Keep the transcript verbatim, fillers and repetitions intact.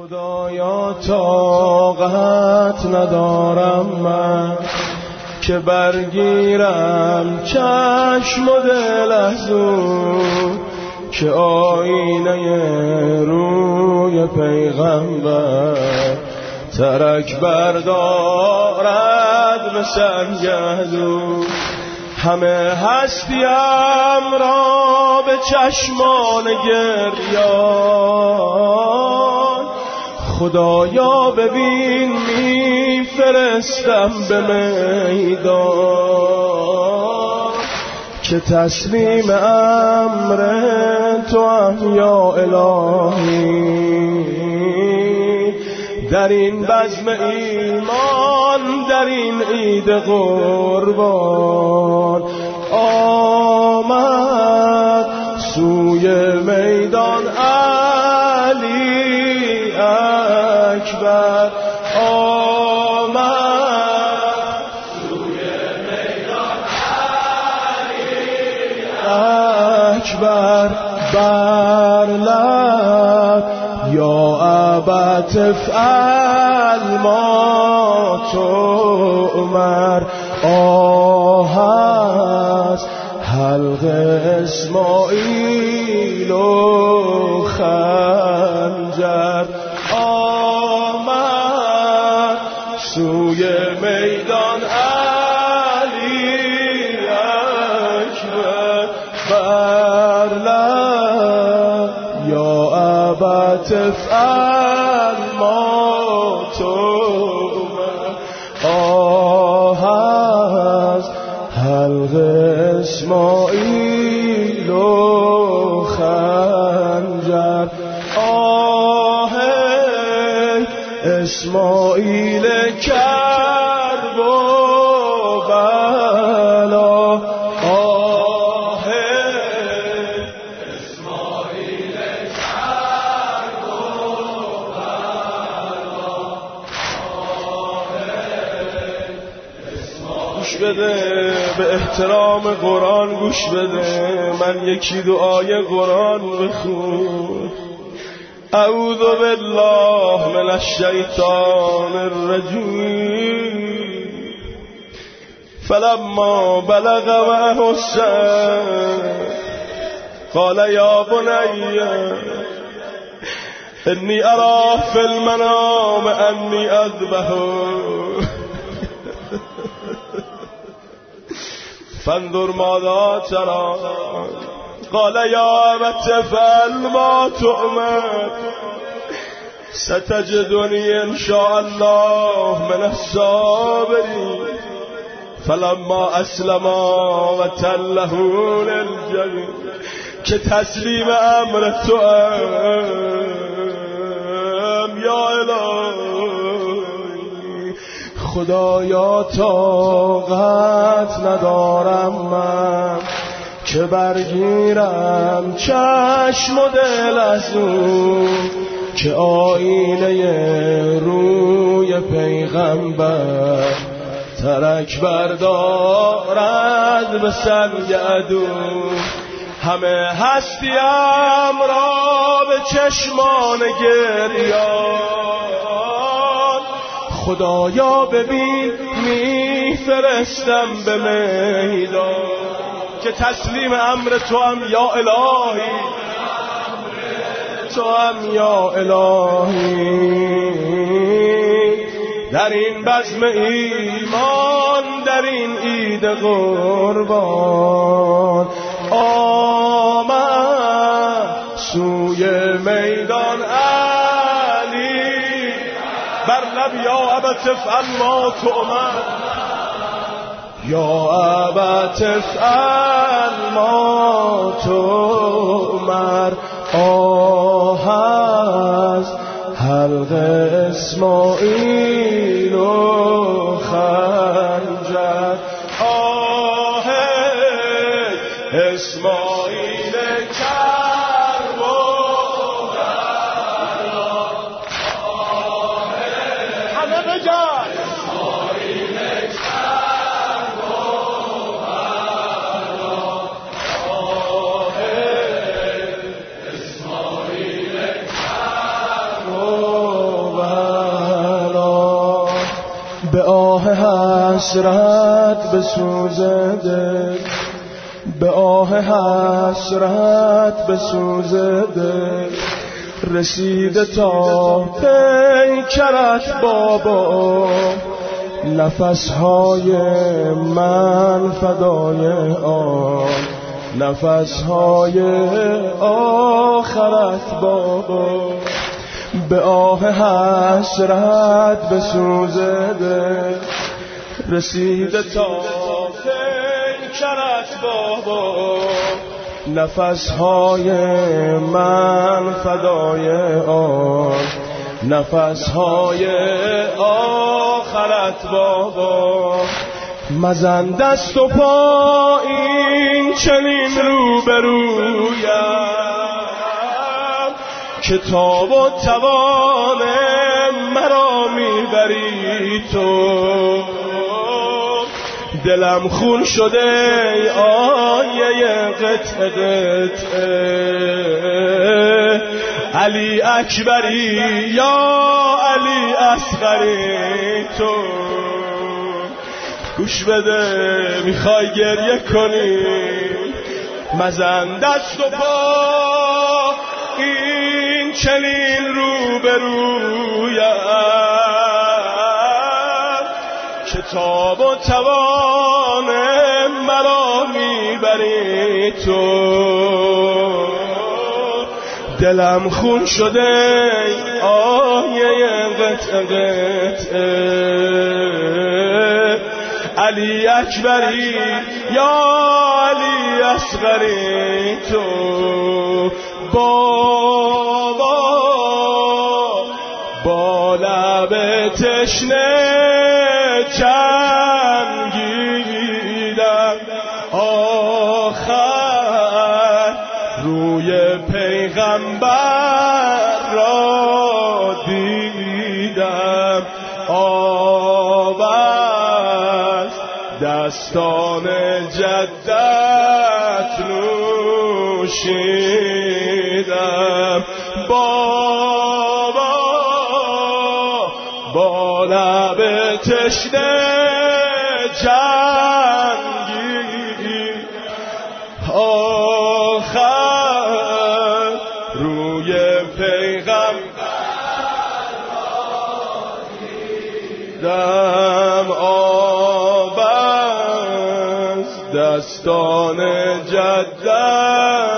خدایا طاقت ندارم من که برگیرم چشم و دل ازو که آینه روی پیغمبر ترک بردارد به سنگدو. همه هستیم را به چشمان گریان خدایا ببین میفرستم به میدان که تسلیم امر تو هم یا الهی. در این بزم ایمان در این عید قربان آمد سوی میدان علی اکبر آمد سوی میدان علی اکبر بر لب یا ابا تفعل ما تؤمر. آه از حلق اسماعیل و خنجر آمد سوی میدان علی اکبر بر لب یا ابا تفعل ما تؤمر. آه از حلق اسماعیل و خنجر آه اسماعیل کرب و بلا آه اسماعیل کرب و بلا آه گوش بده به احترام قرآن گوش بده. من یکی دعای قرآن بخون. اعوذ بالله من الشیطان الرجیم. فلما بلغ معه السعی قال یا بنی انی ارى فی المنام انی اذبحک فانظر ماذا ترى. قال يا أبت افعل ما تؤمر ستجدني إن شاء الله من الصابرين. فلما اسلما وتله للجبین که تسلیم امر تو ام یا الهی. خدایا طاقت ندارم من که برگیرم چشم و دل ازو که آینه روی پیغمبر ترک بردارد به سنگ عدو. همه هستیم را به چشمان گریان خدایا ببین میفرستم به میدان که تسلیم امر تو هم یا الهی تو هم یا الهی. در این بزم ایمان در این عید قربان آمد سوی میدان علی بر لب یا ابا تفعل ما تؤمر. یا ابا تفعل ما تؤمر. آه از حلق اسماعیل و خنجر آه اسماعیل کرب و بلا آه همه بگن اسماعیل کرب و بلا آه اسماعیل کرب و به آه حسرت بسوزده، به آه حسرت بسوزده، رسیده تا پیکرت بابا، نفسهای من فدای آن، نفسهای آخرت بابا. به آه حسرت بسوزده، رسیده تا پیکرت بابا، نفسهای من فدای آن، نفسهای آخرت بابا. مزن دست و پا این چنین روبرویم، کتاب و توان مرا میبری تو. دلم خون شده آیه قطعه قطعه، علی اکبری یا علی اصغری تو. گوش بده میخوای گریه کنی، مزن دست و پا این چنین روبرویم، کتاب و توان مرا میبری تو. دلم خون شده آیه قطعه قطعه، علی اکبری یا علی اصغری تو. بابا با لب تشنه جنگیدم، آخر روی پیغمبر را دیدم. آب از دستان جدت نوشیدم. بابا با لب تشنه جنگی، آخر روی پیغمبر دیدم. آب از دستان جدت